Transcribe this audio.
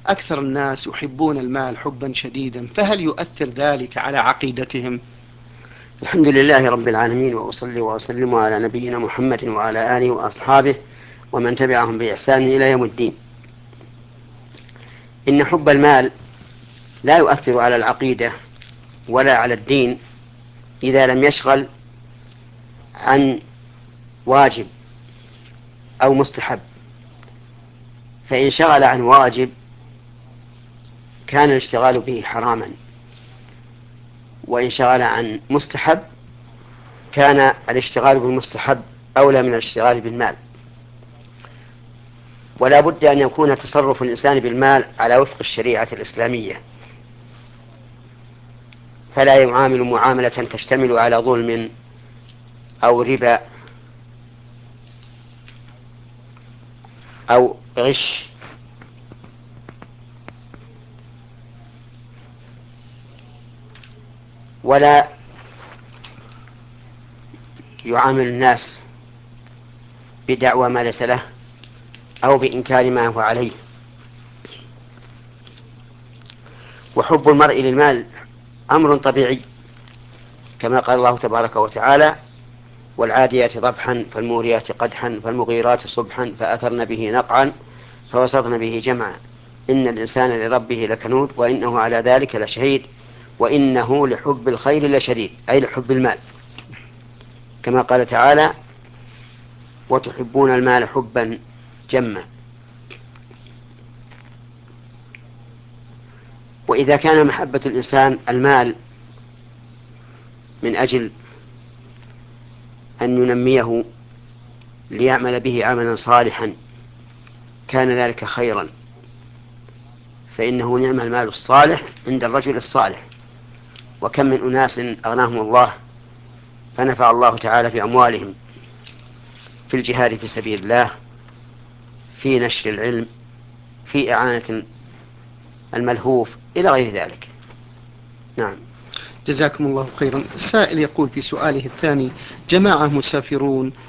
أكثر الناس يحبون المال حبا شديدا، فهل يؤثر ذلك على عقيدتهم؟ الحمد لله رب العالمين، وأصلي وأسلم على نبينا محمد وعلى آله وأصحابه ومن تبعهم بإحسان إلى يوم الدين. إن حب المال لا يؤثر على العقيدة ولا على الدين إذا لم يشغل عن واجب أو مستحب. فإن شغل عن واجب كان الاشتغال به حراما، وإن شغل عن مستحب كان الاشتغال بالمستحب أولى من الاشتغال بالمال. ولا بد أن يكون تصرف الإنسان بالمال على وفق الشريعة الإسلامية، فلا يعامل معاملة تشتمل على ظلم أو ربا أو غش ولا يعامل الناس بدعوى ما ليس له أو بإنكار ما هو عليه. وحب المرء للمال أمر طبيعي، كما قال الله تبارك وتعالى: والعاديات ضبحا فالموريات قدحا فالمغيرات صبحا فأثرن به نقعا فوسطن به جمعا إن الإنسان لربه لكنود وإنه على ذلك لشهيد وإنه لحب الخير لشديد، أي لحب المال، كما قال تعالى: وتحبون المال حبا جما. وإذا كان محبة الإنسان المال من أجل أن ينميه ليعمل به عملا صالحا كان ذلك خيرا، فإنه نعم المال الصالح عند الرجل الصالح. وكم من أناس أغناهم الله فنفع الله تعالى بأموالهم في الجهاد في سبيل الله، في نشر العلم، في إعانة الملهوف، إلى غير ذلك. نعم. جزاكم الله خيرا. السائل يقول في سؤاله الثاني: جماعة مسافرون